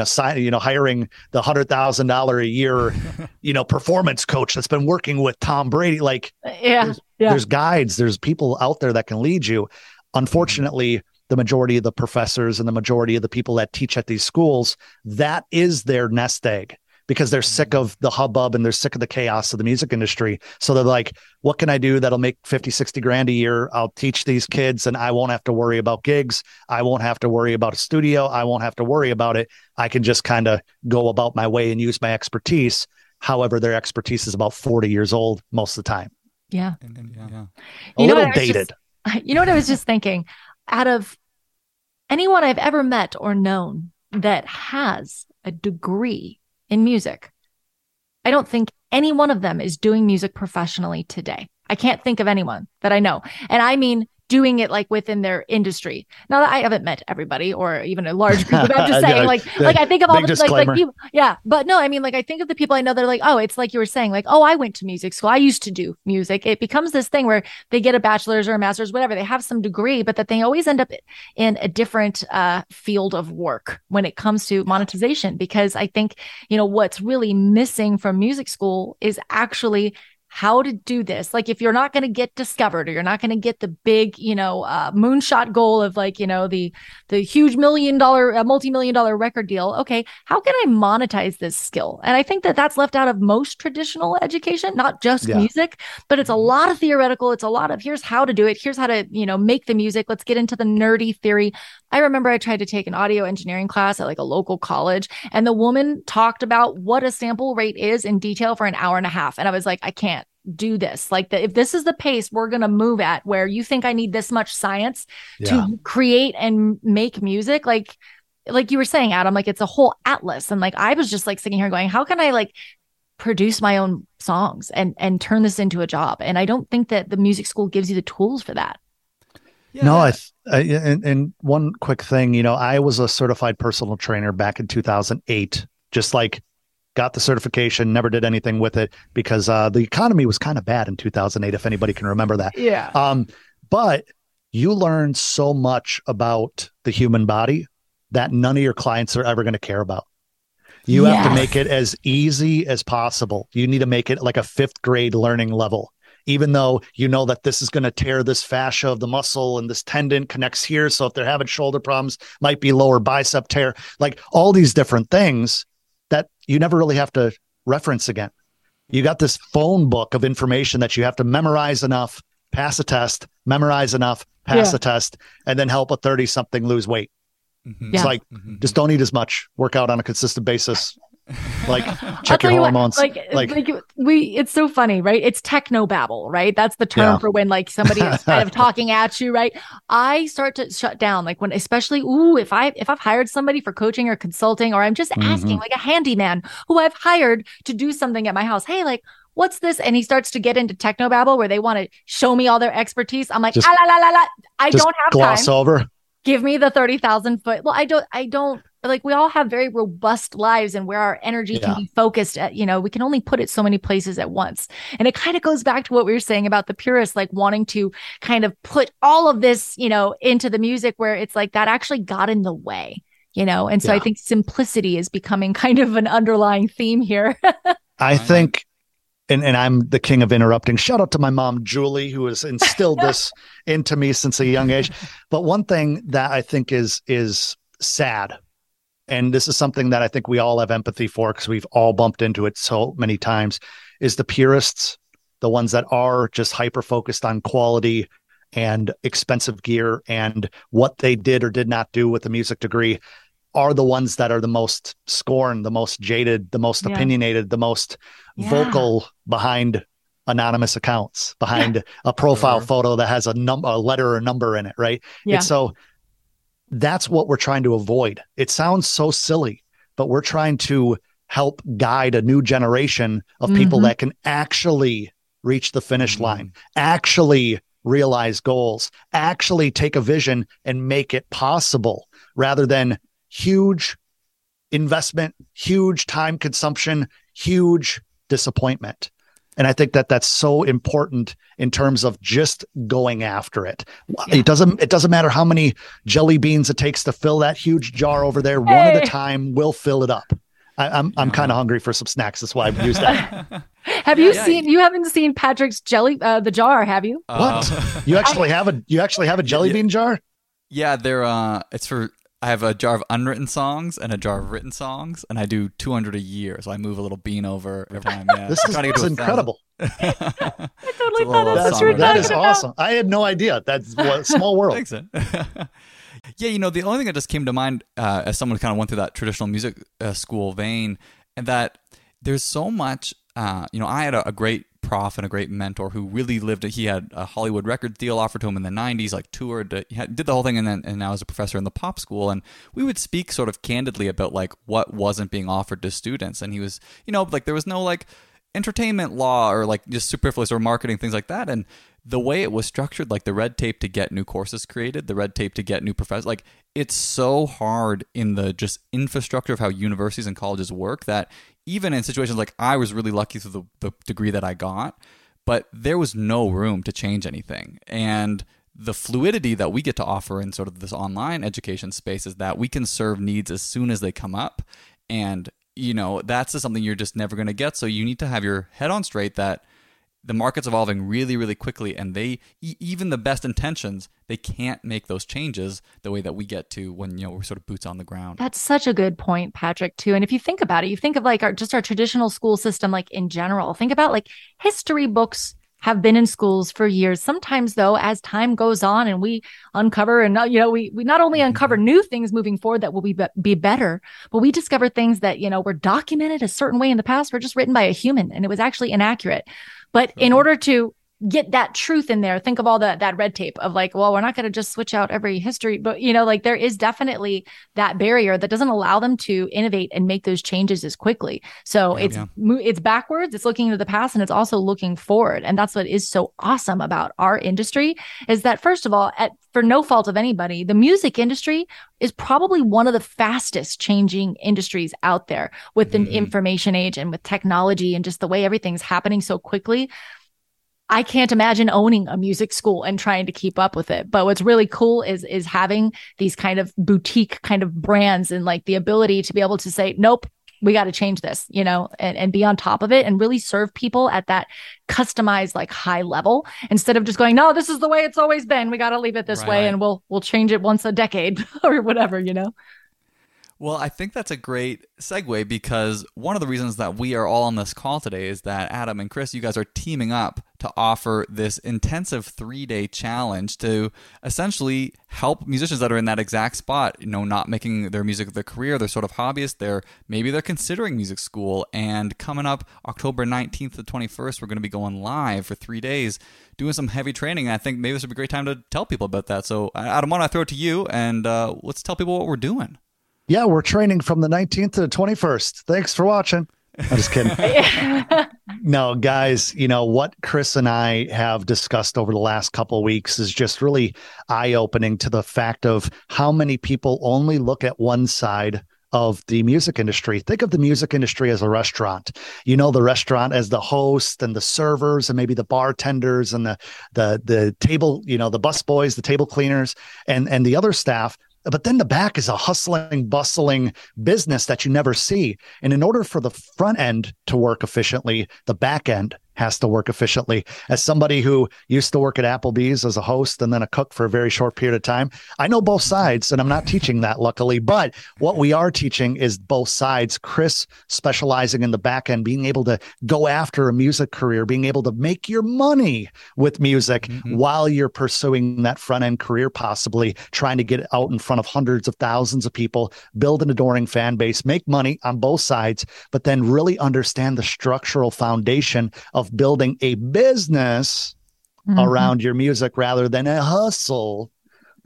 hiring the $100,000 a year, performance coach that's been working with Tom Brady. Like, there's guides, there's people out there that can lead you. Unfortunately, the majority of the professors and the majority of the people that teach at these schools, that is their nest egg. Because they're sick of the hubbub and they're sick of the chaos of the music industry. So they're like, what can I do that'll make 50, 60 grand a year? I'll teach these kids and I won't have to worry about gigs. I won't have to worry about a studio. I won't have to worry about it. I can just kind of go about my way and use my expertise. However, their expertise is about 40 years old most of the time. Yeah. A little dated. You know what I was just thinking? Out of anyone I've ever met or known that has a degree in music, I don't think any one of them is doing music professionally today. I can't think of anyone that I know. And I mean, doing it like within their industry. Now that I haven't met everybody or even a large group, but I'm just saying like I think of all the like people, but no, I mean, like I think of the people I know that are like, oh, it's like you were saying, like, oh, I went to music school. I used to do music. It becomes this thing where they get a bachelor's or a master's, whatever. They have some degree, but that they always end up in a different field of work when it comes to monetization. Because I think, what's really missing from music school is actually how to do this. Like, if you're not going to get discovered or you're not going to get the big, moonshot goal of like, the huge multi-million-dollar record deal. Okay. How can I monetize this skill? And I think that that's left out of most traditional education, not just music, but it's a lot of theoretical. It's a lot of here's how to do it. Here's how to, make the music. Let's get into the nerdy theory. I remember I tried to take an audio engineering class at like a local college, and the woman talked about what a sample rate is in detail for an hour and a half. And I was like, I can't do this. Like, if this is the pace we're going to move at, where you think I need this much science to create and make music, like you were saying, Adam, like it's a whole atlas. And like, I was just like sitting here going, how can I like produce my own songs and turn this into a job? And I don't think that the music school gives you the tools for that. Yeah. No, and one quick thing, I was a certified personal trainer back in 2008, just like got the certification, never did anything with it because the economy was kind of bad in 2008, if anybody can remember that. Yeah. But you learn so much about the human body that none of your clients are ever going to care about. You have to make it as easy as possible. You need to make it like a 5th grade learning level. Even though you know that this is going to tear this fascia of the muscle and this tendon connects here. So if they're having shoulder problems, might be lower bicep tear, like all these different things that you never really have to reference again. You got this phone book of information that you have to memorize enough, pass a test, memorize enough, pass a test, and then help a 30-something lose weight. It's like, just don't eat as much, work out on a consistent basis. Like, check your hormones. It's so funny, right? It's technobabble, right? That's the term for when like somebody is kind of talking at you, right? I start to shut down, like when, especially, if I've hired somebody for coaching or consulting, or I'm just asking like a handyman who I've hired to do something at my house. Hey, like, what's this? And he starts to get into technobabble where they want to show me all their expertise. I'm like, I don't have gloss time. Over. Give me the 30,000 foot. Well, I don't like, we all have very robust lives and where our energy can be focused at, we can only put it so many places at once. And it kind of goes back to what we were saying about the purists, like wanting to kind of put all of this, into the music, where it's like that actually got in the way, And so I think simplicity is becoming kind of an underlying theme here. I think, and I'm the king of interrupting. Shout out to my mom, Julie, who has instilled this into me since a young age. But one thing that I think is sad, and this is something that I think we all have empathy for because we've all bumped into it so many times, is the purists, the ones that are just hyper-focused on quality and expensive gear and what they did or did not do with the music degree, are the ones that are the most scorned, the most jaded, the most opinionated, the most vocal behind anonymous accounts, behind a profile photo that has a letter or number in it, right? And so that's what we're trying to avoid. It sounds so silly, but we're trying to help guide a new generation of people that can actually reach the finish line, actually realize goals, actually take a vision and make it possible, rather than huge investment, huge time consumption, huge disappointment. And I think that that's so important in terms of just going after it. Yeah. It doesn't matter how many jelly beans it takes to fill that huge jar over there. One at a time, we'll fill it up. I'm kind of hungry for some snacks. That's why I've used that. Have you seen? You haven't seen Patrick's jelly, the jar, have you? What? You actually have a jelly bean jar? Yeah, they're it's for. I have a jar of unwritten songs and a jar of written songs, and I do 200 a year. So I move a little bean over every time. Yeah. This is incredible. I totally thought that's what you were talking That is awesome. I had no idea. That's a small world. Thanks. Yeah, the only thing that just came to mind as someone who kind of went through that traditional music school vein, and that there's so much, I had a great prof and a great mentor who really lived it. He had a Hollywood record deal offered to him in the 90s, like toured, did the whole thing, and now is a professor in the pop school. And we would speak sort of candidly about like what wasn't being offered to students. And he was, like there was no like entertainment law or like just superfluous or marketing, things like that. And the way it was structured, like the red tape to get new courses created, the red tape to get new professors, like it's so hard in the just infrastructure of how universities and colleges work that even in situations like I was really lucky through the degree that I got, but there was no room to change anything. And the fluidity that we get to offer in sort of this online education space is that we can serve needs as soon as they come up. And, that's just something you're just never going to get. So you need to have your head on straight that the market's evolving really, really quickly, and they, even the best intentions, they can't make those changes the way that we get to when, we're sort of boots on the ground. That's such a good point, Patrick, too. And if you think about it, you think of like our traditional school system, like in general, think about like history books have been in schools for years. Sometimes though, as time goes on and we uncover and, we not only uncover new things moving forward that will be better, but we discover things that, were documented a certain way in the past, were just written by a human and it was actually inaccurate. But in order to get that truth in there, think of all that red tape of like, well, we're not going to just switch out every history, but like there is definitely that barrier that doesn't allow them to innovate and make those changes as quickly. So it's backwards, it's looking into the past, and it's also looking forward. And that's what is so awesome about our industry is that, first of all, for no fault of anybody, the music industry is probably one of the fastest changing industries out there with the information age and with technology and just the way everything's happening so quickly. I can't imagine owning a music school and trying to keep up with it. But what's really cool is having these kind of boutique kind of brands and like the ability to be able to say, nope, we got to change this, and be on top of it and really serve people at that customized, like high level instead of just going, no, this is the way it's always been. We got to leave it this way and we'll change it once a decade or whatever, Well, I think that's a great segue because one of the reasons that we are all on this call today is that Adam and Chris, you guys are teaming up to offer this intensive 3-day challenge to essentially help musicians that are in that exact spot, not making their music their career, they're sort of hobbyists, maybe they're considering music school. And coming up October 19th to 21st, we're going to be going live for 3 days doing some heavy training. And I think maybe this would be a great time to tell people about that. So Adam, why don't I throw it to you and let's tell people what we're doing. Yeah, we're training from the 19th to the 21st. Thanks for watching. I'm just kidding. No, guys, what Chris and I have discussed over the last couple of weeks is just really eye-opening to the fact of how many people only look at one side of the music industry. Think of the music industry as a restaurant. The restaurant as the host and the servers and maybe the bartenders and the table, the bus boys, the table cleaners, and the other staff. But then the back is a hustling, bustling business that you never see. And in order for the front end to work efficiently, the back end has to work efficiently. As somebody who used to work at Applebee's as a host and then a cook for a very short period of time, I know both sides, and I'm not teaching that, luckily. But what we are teaching is both sides. Chris specializing in the back end, being able to go after a music career, being able to make your money with music while you're pursuing that front end career, possibly trying to get out in front of hundreds of thousands of people, build an adoring fan base, make money on both sides, but then really understand the structural foundation of building a business around your music rather than a hustle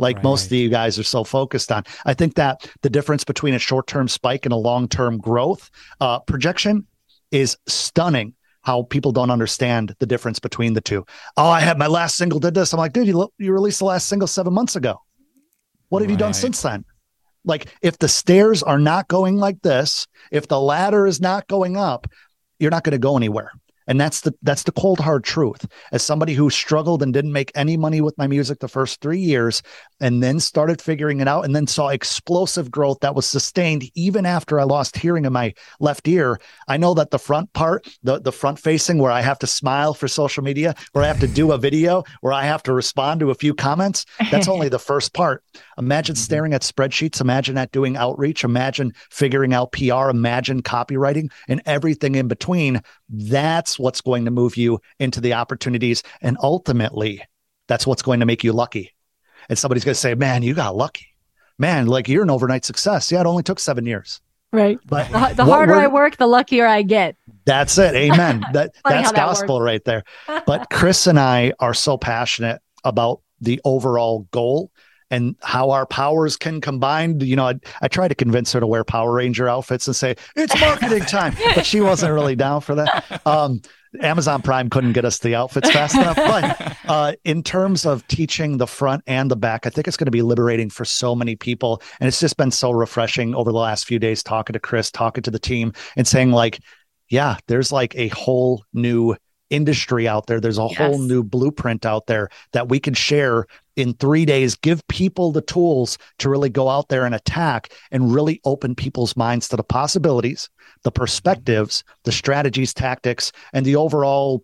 like most of you guys are so focused on. I think that the difference between a short-term spike and a long-term growth projection is stunning. How people don't understand the difference between the two. Oh, I had my last single did this. I'm like, dude, you released the last single 7 months ago. What have you done since then? Like, if the stairs are not going like this, if the ladder is not going up, you're not going to go anywhere. And that's the cold, hard truth. As somebody who struggled and didn't make any money with my music the first 3 years, and then started figuring it out, and then saw explosive growth that was sustained even after I lost hearing in my left ear, I know that the front part, the front facing, where I have to smile for social media, where I have to do a video, where I have to respond to a few comments, that's only the first part. Imagine staring at spreadsheets, imagine at doing outreach, imagine figuring out PR, imagine copywriting, and everything in between. That's what's going to move you into the opportunities. And ultimately, that's what's going to make you lucky. And somebody's going to say, man, you got lucky. Man, like, you're an overnight success. Yeah, it only took 7 years. Right. But the harder I work, the luckier I get. That's it. Amen. That's gospel right there. But Chris and I are so passionate about the overall goal and how our powers can combine. You know, I tried to convince her to wear Power Ranger outfits and say, it's marketing time, but she wasn't really down for that. Amazon Prime couldn't get us the outfits fast enough. But in terms of teaching the front and the back, I think it's going to be liberating for so many people. And it's just been so refreshing over the last few days, talking to Chris, talking to the team, and saying, like, yeah, there's like a whole new industry out there. There's a whole new blueprint out there that we can share in 3 days, give people the tools to really go out there and attack and really open people's minds to the possibilities, the perspectives, the strategies, tactics, and the overall,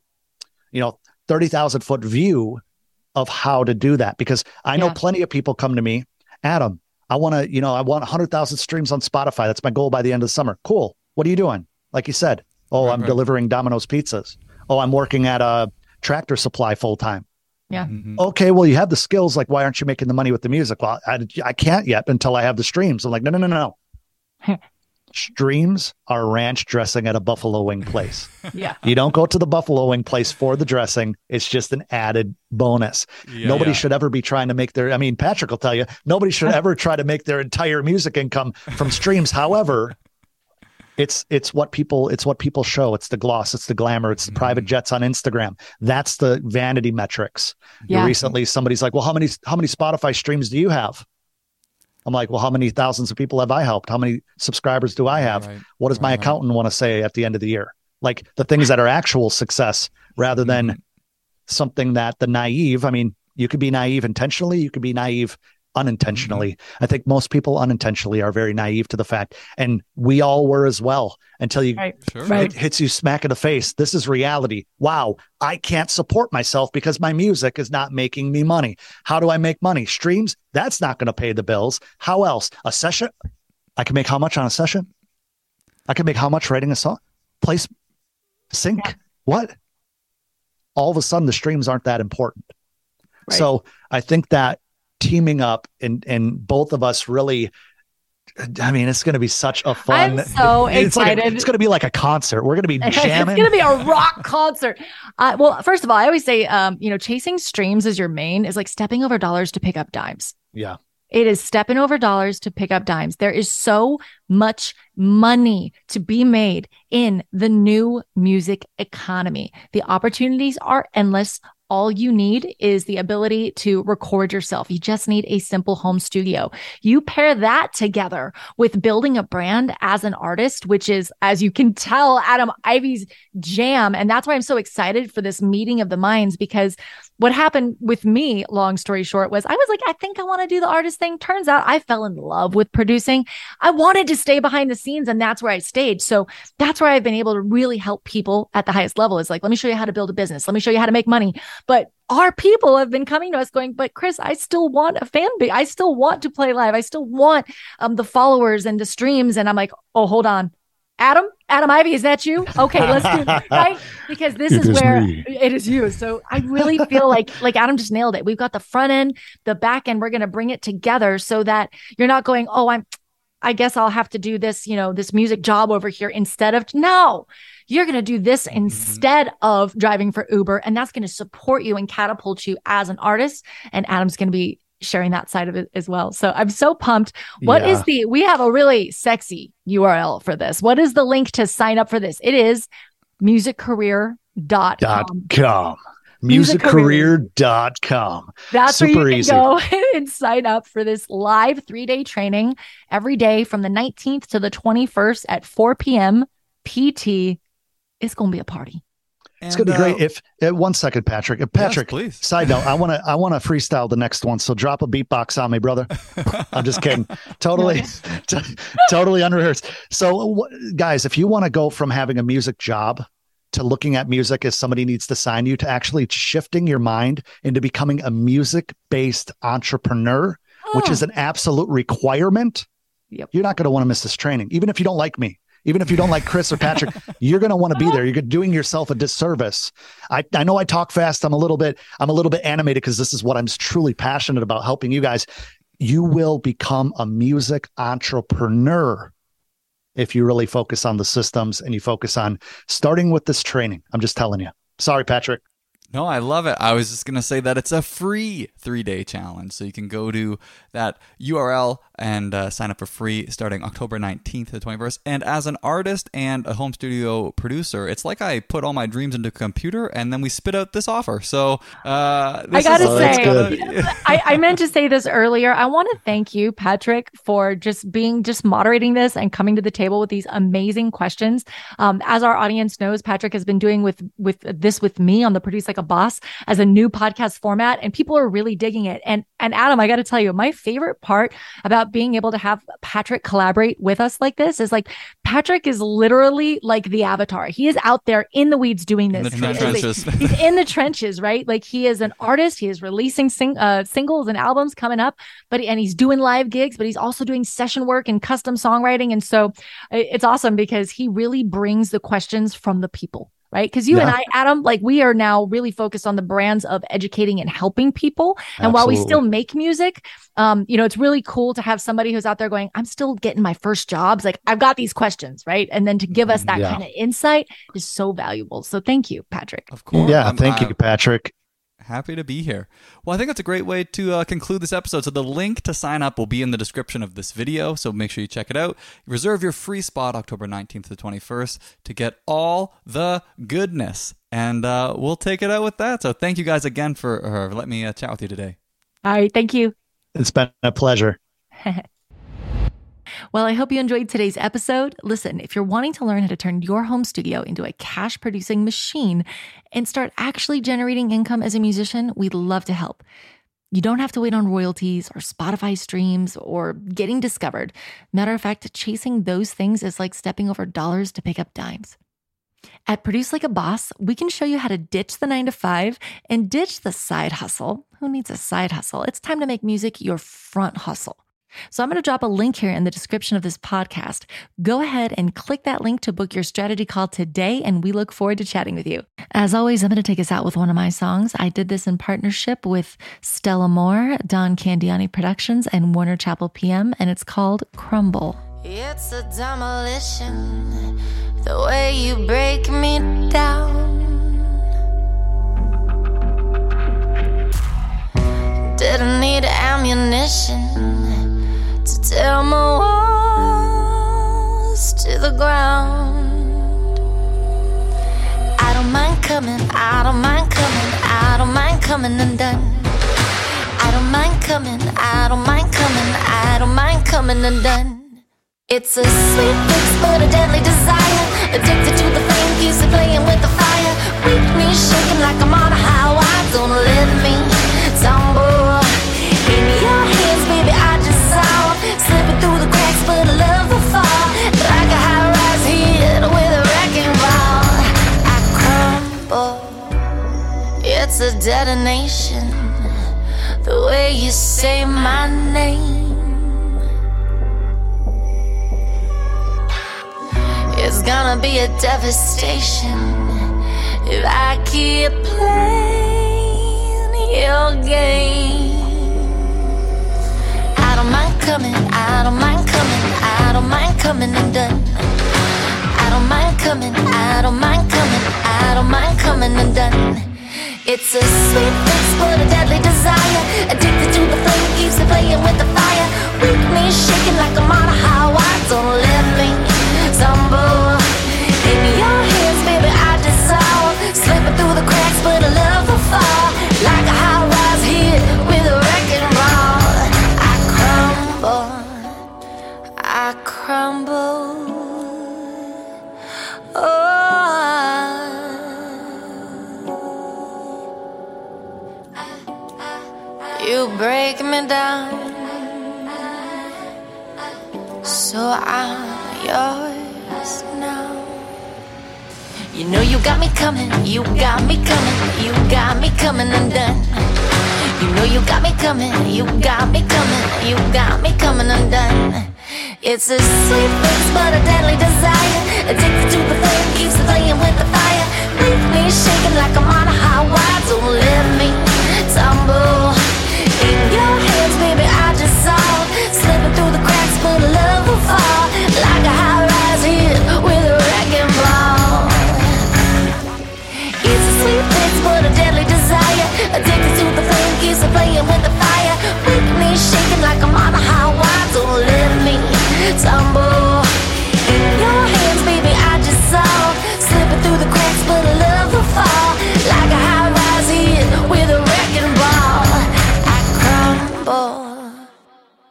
30,000 foot view of how to do that. Because I know plenty of people come to me, Adam, I want 100,000 streams on Spotify. That's my goal by the end of the summer. Cool. What are you doing? Like you said, I'm delivering Domino's pizzas. Oh, I'm working at a Tractor Supply full time. Yeah. Mm-hmm. Okay, well, you have the skills. Like, why aren't you making the money with the music? Well, I can't yet until I have the streams. I'm like, no. Streams are ranch dressing at a buffalo wing place. Yeah. You don't go to the buffalo wing place for the dressing. It's just an added bonus. Nobody should ever be trying to make Patrick will tell you, nobody should ever try to make their entire music income from streams. However, it's what people show. It's the gloss, it's the glamour, it's the private jets on Instagram. That's the vanity metrics. Yeah. Recently, somebody's like, well, how many Spotify streams do you have? I'm like, well, how many thousands of people have I helped? How many subscribers do I have? What does my accountant want to say at the end of the year? Like, the things that are actual success rather than something that the naive, you could be naive intentionally, you could be naive unintentionally. I think most people unintentionally are very naive to the fact, and we all were as well, until it hits you smack in the face. This is reality. Wow, I can't support myself because my music is not making me money. How do I make money? Streams? That's not going to pay the bills. How else? A session? I can make how much on a session? I can make how much writing a song? Place? Sync? Yeah. What? All of a sudden, the streams aren't that important. Right. So I think that teaming up and both of us really, it's going to be such a fun. I'm so excited. It's going to be like a concert. We're going to be jamming. It's going to be a rock concert. Well, first of all, I always say, chasing streams as your main is like stepping over dollars to pick up dimes. Yeah. It is stepping over dollars to pick up dimes. There is so much money to be made in the new music economy. The opportunities are endless. All you need is the ability to record yourself. You just need a simple home studio. You pair that together with building a brand as an artist, which is, as you can tell, Adam Ivy's jam. And that's why I'm so excited for this meeting of the minds, because what happened with me, long story short, was I was like, I think I want to do the artist thing. Turns out I fell in love with producing. I wanted to stay behind the scenes, and that's where I stayed. So that's where I've been able to really help people at the highest level. Is like, let me show you how to build a business. Let me show you how to make money. But our people have been coming to us going, but Chris, I still want a fan base. I still want to play live. I still want the followers and the streams. And I'm like, oh, hold on. Adam Ivy, is that you? Okay, let's do it, right? Because this is where it is you. So I really feel like Adam just nailed it. We've got the front end, the back end. We're going to bring it together so that you're not going, oh, I guess I'll have to do this, this music job over here instead of, no, you're going to do this instead of driving for Uber. And that's going to support you and catapult you as an artist. And Adam's going to be sharing that side of it as well. So I'm so pumped. We have a really sexy URL for this. What is the link to sign up for this? It is musiccareer.com. Musiccareer.com. That's super where you can go and sign up for this live 3-day training every day from the 19th to the 21st at 4 p.m. PT. It's going to be a party. It's going to be great. If 1 second, Patrick. Patrick, yes, please. Side note, I want to freestyle the next one. So drop a beatbox on me, brother. I'm just kidding. Totally unrehearsed. So, guys, if you want to go from having a music job to looking at music as somebody needs to sign you to actually shifting your mind into becoming a music-based entrepreneur, which is an absolute requirement, you're not going to want to miss this training, even if you don't like me. Even if you don't like Chris or Patrick, you're going to want to be there. You're doing yourself a disservice. I know I talk fast. I'm a little bit animated because this is what I'm truly passionate about, helping you guys. You will become a music entrepreneur if you really focus on the systems and you focus on starting with this training. I'm just telling you. Sorry, Patrick. No, I love it. I was just going to say that it's a free 3-day challenge. So you can go to that URL and sign up for free starting October 19th to the 21st. And as an artist and a home studio producer, it's like I put all my dreams into a computer and then we spit out this offer. So I got to say, I meant to say this earlier. I want to thank you, Patrick, for just moderating this and coming to the table with these amazing questions. As our audience knows, Patrick has been doing with me on the Produce Like a Boss as a new podcast format, and people are really digging it. And Adam, I got to tell you, my favorite part about being able to have Patrick collaborate with us like this is like Patrick is literally like the avatar. He is out there in the weeds doing this. He's in the trenches, right? Like he is an artist. He is releasing singles and albums coming up, and he's doing live gigs, but he's also doing session work and custom songwriting. And so it's awesome because he really brings the questions from the people. Right. Because you and I, Adam, like we are now really focused on the brands of educating and helping people. And while we still make music, it's really cool to have somebody who's out there going, I'm still getting my first jobs. Like I've got these questions. Right. And then to give us that kind of insight is so valuable. So thank you, Patrick. Of course. Yeah. Thank you, Patrick. Happy to be here. Well, I think that's a great way to conclude this episode. So the link to sign up will be in the description of this video. So make sure you check it out. Reserve your free spot October 19th to the 21st to get all the goodness. And we'll take it out with that. So thank you guys again for letting me chat with you today. All right. Thank you. It's been a pleasure. Well, I hope you enjoyed today's episode. Listen, if you're wanting to learn how to turn your home studio into a cash-producing machine and start actually generating income as a musician, we'd love to help. You don't have to wait on royalties or Spotify streams or getting discovered. Matter of fact, chasing those things is like stepping over dollars to pick up dimes. At Produce Like a Boss, we can show you how to ditch the 9-to-5 and ditch the side hustle. Who needs a side hustle? It's time to make music your front hustle. So I'm going to drop a link here in the description of this podcast. Go ahead and click that link to book your strategy call today, and we look forward to chatting with you. As always, I'm going to take us out with one of my songs. I did this in partnership with Stella Moore, Don Candiani Productions, and Warner Chappell PM, and it's called Crumble. It's a demolition, the way you break me down. Didn't need ammunition to tear my walls to the ground. I don't mind coming, I don't mind coming, I don't mind coming undone. I don't mind coming, I don't mind coming, I don't mind coming undone. It's a sweet fix but a deadly desire, addicted to the flame, keeps it playing with the fire. Weak me shaking like I'm on a high wire, don't let me tumble in your hands, baby. I just saw slipping through the cracks, but love will fall like a high-rise hit with a wrecking ball. I crumble, it's a detonation, the way you say my name. It's gonna be a devastation if I keep playing your game. I don't mind coming, I don't mind coming, I don't mind coming undone. I don't mind coming, I don't mind coming, I don't mind coming undone. It's a sweet fix but a deadly desire, addicted to the flame, playing with the fire. With me shaking like I'm on a high wire. Don't let me stumble in your hands, baby, I dissolve. Slipping through the cracks, but I love the fall. Like a high rise hit with a wrecking ball. I crumble, I crumble. You break me down, so I'm yours now. You know you got me coming, you got me coming, you got me coming undone. You know you got me coming, you got me coming, you got me coming undone. It's a sweet fix, but a deadly desire. Addicted to the flame, keeps playing with the fire. Leave me shaking like I'm on a high wire. Don't let me